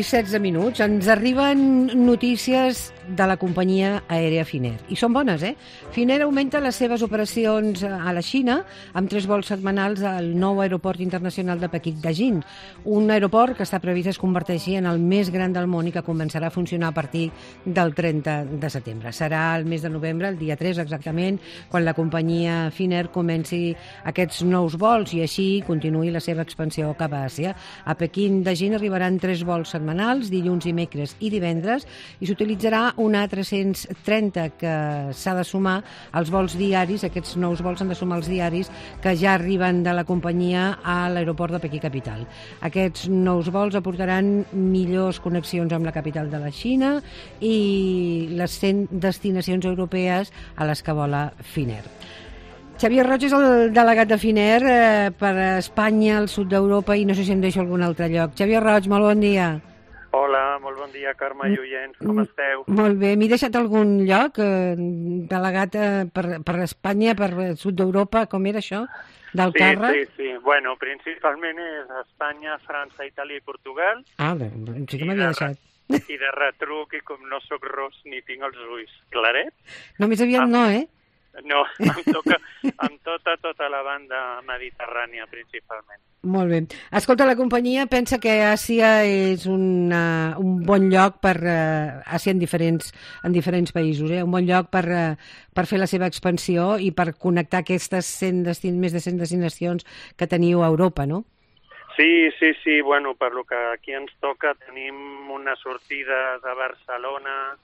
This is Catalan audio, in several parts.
i 16 minuts. Ens arriben notícies de la companyia aèria Finnair. I són bones, Finnair augmenta les seves operacions a la Xina amb 3 vols setmanals al nou aeroport internacional de Pequín-Dajin, un aeroport que està previst es converteixi en el més gran del món i que començarà a funcionar a partir del 30 de setembre. Serà el mes de novembre, el dia 3 exactament, quan la companyia Finnair comenci aquests nous vols i així continuï la seva expansió cap a Àsia. A Pequín-Dajin arribaran 3 vols setmanals, dilluns, dimecres i divendres, i s'utilitzarà una A330 que s'ha de sumar als vols diaris. Aquests nous vols s'han de sumar als diaris que ja arriben de la companyia a l'aeroport de Pequí capital. Aquests nous vols aportaran millors connexions amb la capital de la Xina i les 100 destinacions europees a les que vola Finnair. Xavier Roig és el delegat de Finnair per Espanya, el sud d'Europa i no sé si em deixo algun altre lloc. Xavier Roig, molt bon dia. Hola, molt bon dia, Carme i oients, com esteu? Molt bé, m'he deixat algun lloc, delegat per Espanya, per sud d'Europa, com era això, del càrrec? Sí, bueno, principalment és Espanya, França, Itàlia i Portugal. Sí que m'havia deixat. I de retruc, i com no sóc ros ni tinc els ulls clarets... No, més aviat no, No, em toca tota la banda mediterrània, principalment. Molt bé. Escolta, la companyia pensa que Àsia és un bon lloc per Àsia en diferents països, un bon lloc per fer la seva expansió i per connectar aquestes més de 100 destinacions que teniu a Europa, no? Sí, bueno, per lo que aquí ens toca tenim una sortida de Barcelona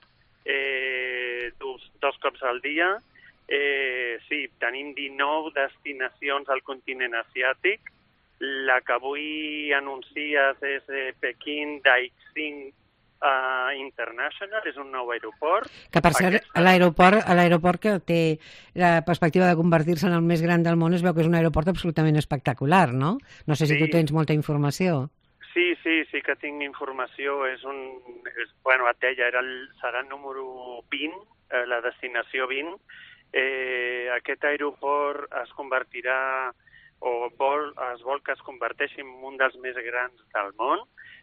dos cops al dia. Sí, tenim 19 destinacions al continent asiàtic. La que avui anuncies és Pequín-Dajin International, és un nou aeroport. Que per cert, l'aeroport que té la perspectiva de convertir-se en el més gran del món, es veu que és un aeroport absolutament espectacular, no? No sé si tu tens molta informació. Sí que tinc informació. Bueno, et deia, serà el número 20, la destinació 20. Aquest aeroport es convertirà, es vol que es converteixi en un dels més grans del món.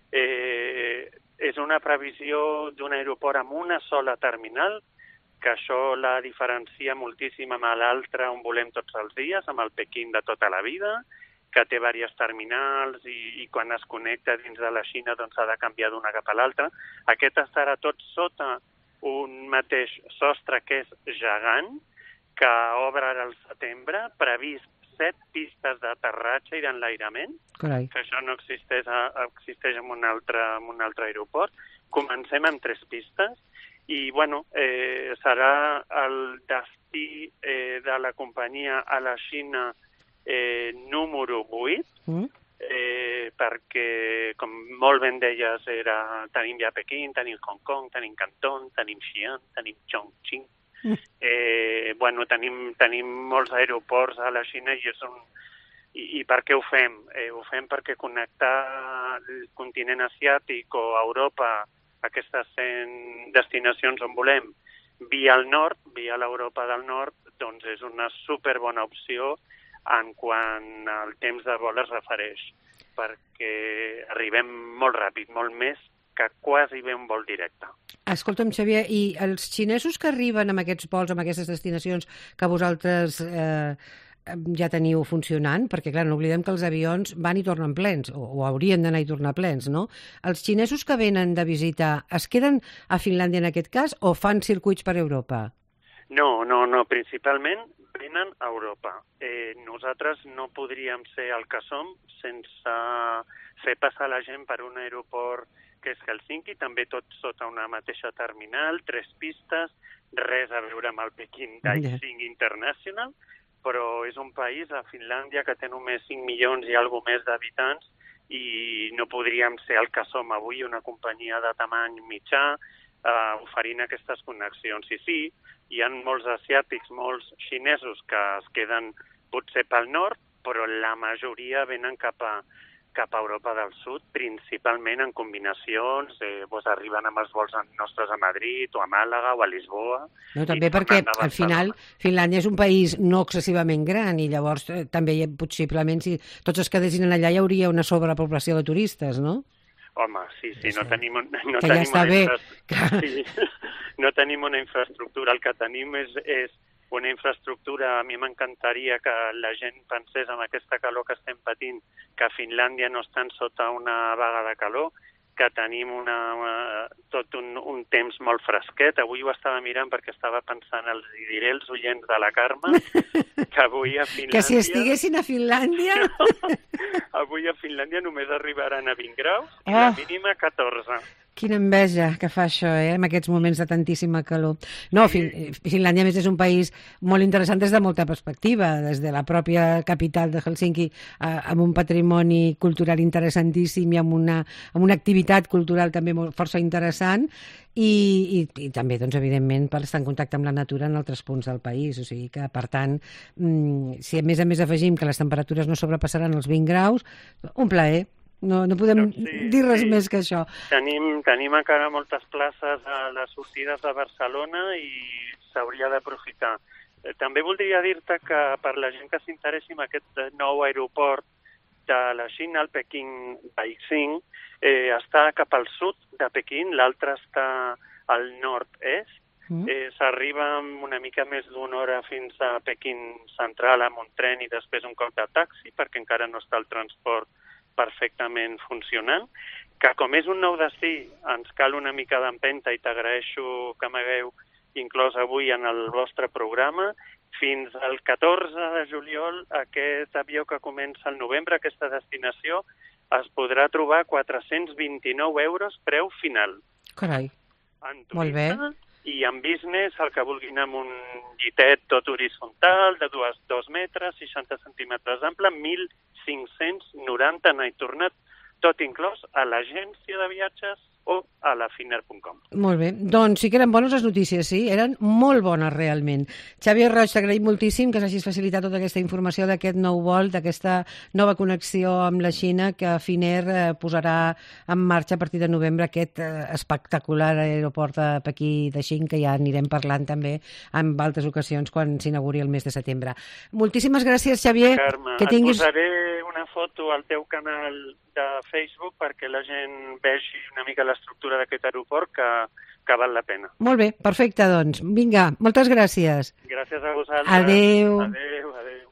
És una previsió d'un aeroport amb una sola terminal, que això la diferencia moltíssim amb l'altre on volem tots els dies, amb el Pequín de tota la vida, que té diverses terminals i quan es connecta dins de la Xina doncs s'ha de canviar d'una cap a l'altra. Aquest estarà tot sota un mateix sostre que és gegant, que obre ara al setembre, previst 7 pistes d'aterratge i d'enlairament, que això no existeix en un altre aeroport. Comencem amb 3 pistes i, bueno, serà el destí de la companyia a la Xina número 8, perquè, com molt ben deies, tenim ja Pequín, tenim Hong Kong, tenim Canton, tenim Xi'an, tenim Chongqing. Bueno, tenim molts aeroports a la Xina i per què ho fem? Ho fem perquè connectar el continent asiàtic o Europa, aquestes 100 destinacions on volem, via el nord, via l'Europa del nord, doncs és una superbona opció en quant al temps de vol es refereix, perquè arribem molt ràpid, molt més que quasi bé un vol directe. Escolta'm, Xavier, i els xinesos que arriben amb aquests vols, amb aquestes destinacions que vosaltres ja teniu funcionant, perquè, clar, no oblidem que els avions van i tornen plens, o haurien d'anar i tornar plens, no? Els xinesos que venen de visita es queden a Finlàndia en aquest cas o fan circuits per Europa? No, principalment venen a Europa. Nosaltres no podríem ser el que som sense fer passar la gent per un aeroport que és Helsinki, també tot sota una mateixa terminal, 3 pistes, res a veure amb el Pequín-Dajin International, però és un país, a Finlàndia, que té només 5 milions i alguna més d'habitants i no podríem ser el que som avui, una companyia de tamany mitjà, oferint aquestes connexions. I sí, hi ha molts asiàtics, molts xinesos que es queden potser pel nord, però la majoria venen cap a Europa del Sud, principalment en combinacions, arriben amb els vols nostres a Madrid o a Màlaga o a Lisboa. No, també perquè al final Finlàndia és un país no excessivament gran i llavors també possiblement si tots es quedessin allà hi hauria una sobrepoblació de turistes, no? Home, sí, no tenim que ja està bé. Sí, no tenim una infraestructura. El que tenim és una infraestructura. A mi m'encantaria que la gent pensés amb aquesta calor que estem patint que a Finlàndia no estan sota una vaga de calor, que tenim tot un temps molt fresquet. Avui ho estava mirant perquè estava pensant, els diré als oients de la Carme, que avui a Finlàndia... Que si estiguessin a Finlàndia... Avui a Finlàndia només arribaran a 20 graus i la mínima 14. Quina enveja que fa això, en aquests moments de tantíssima calor. No, Finlàndia, a més, és un país molt interessant des de molta perspectiva, des de la pròpia capital de Helsinki, amb un patrimoni cultural interessantíssim i amb una activitat cultural també força interessant, i també, doncs, evidentment, per estar en contacte amb la natura en altres punts del país. O sigui que, per tant, si a més afegim que les temperatures no sobrepassaran els 20 graus, un plaer. No podem dir res més que això. Tenim encara moltes places a les sortides de Barcelona i s'hauria d'aprofitar. També voldria dir-te que per la gent que s'interessi en aquest nou aeroport de la Xina, el Peking Daixing, està cap al sud de Pequín, l'altre està al nord-est. S'arriba amb una mica més d'una hora fins a Pequín central amb un tren i després un cop de taxi, perquè encara no està el transport perfectament funcionant, que com és un nou destí ens cal una mica d'empenta i t'agraeixo que m'hagueu inclòs avui en el vostre programa. Fins al 14 de juliol aquest avió que comença al novembre, aquesta destinació, es podrà trobar a 429 euros preu final. Carai, molt bé. I en business, el que vulguin amb un llitet tot horitzontal, de 2 metres, 60 centímetres ample, 1.590 anar i tornat, tot inclòs a l'agència de viatges o a la finer.com. Molt bé. Doncs sí que eren bones les notícies, sí? Eren molt bones, realment. Xavier Roig, t'agraïm moltíssim que s'hagis facilitat tota aquesta informació d'aquest nou vol, d'aquesta nova connexió amb la Xina que Finnair posarà en marxa a partir de novembre, aquest espectacular aeroport de Pequí de Xin, que ja anirem parlant també en altres ocasions quan s'inauguri el mes de setembre. Moltíssimes gràcies, Xavier. Carme, et posaré una foto al teu canal de Facebook perquè la gent vegi una mica l'estructura d'aquest aeroport que val la pena. Molt bé, perfecte, doncs. Vinga, moltes gràcies. Gràcies a vosaltres. Adéu. Adéu.